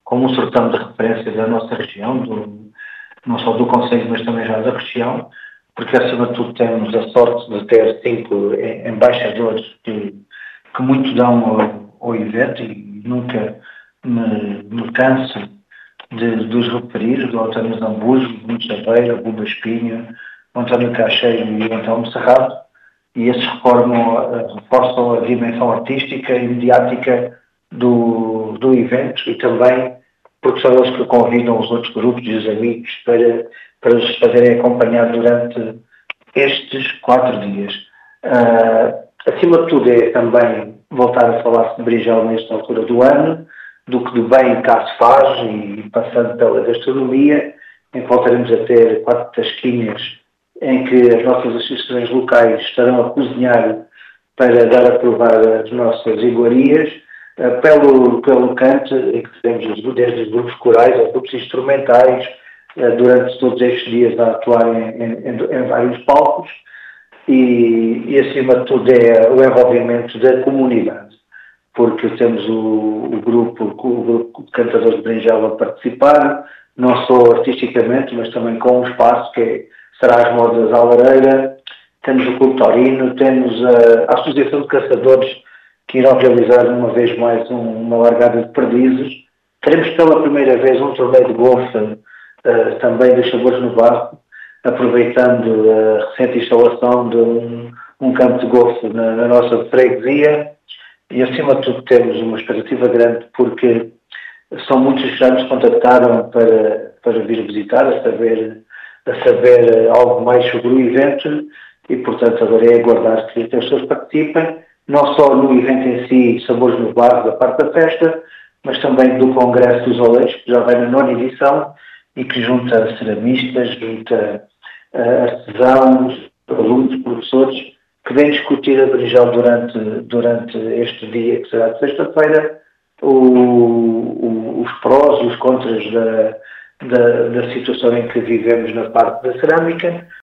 como um sertão de referência da nossa região, não só do concelho, mas também já da região, porque acima de tudo temos a sorte de ter 5 embaixadores que muito dão ao evento e nunca me canso de os referir, do António Zambujo, do Nuno Chaveira, o Buba Espinho, o António Cacheiro e o António Serrado, e esses reforçam a dimensão artística e mediática do evento e também porque são eles que convidam os outros grupos e os amigos para os fazerem acompanhar durante estes 4 dias. Acima de tudo é também voltar a falar de Brinjal nesta altura do ano, do que de bem cá se faz e passando pela gastronomia, em que voltaremos a ter 4 tasquinhas em que as nossas associações locais estarão a cozinhar para dar a provar as nossas iguarias, pelo canto, em que teremos desde os grupos corais aos grupos instrumentais, durante todos estes dias a atuar em vários palcos, e acima de tudo é o envolvimento da comunidade, porque temos o grupo de cantadores de Brinjal a participar, não só artisticamente, mas também com um espaço que será as Modas à Lareira, temos o Clube Taurino, temos a Associação de Caçadores, que irão realizar uma vez mais uma largada de perdizes. Teremos pela primeira vez um torneio de golfe, também dos Sabores no Barro, aproveitando a recente instalação de um campo de golfe na nossa freguesia. E acima de tudo temos uma expectativa grande porque são muitos que já nos contactaram para vir visitar, a saber algo mais sobre o evento e, portanto, agora é aguardar que as pessoas participem, não só no evento em si, Sabores no Barro, da parte da festa, mas também do Congresso dos Oleiros, que já vai na 9ª edição e que junta ceramistas, junta artesãos, alunos, professores, que vêm discutir a Brinjal durante este dia, que será de sexta-feira, os prós e os contras da situação em que vivemos na parte da cerâmica,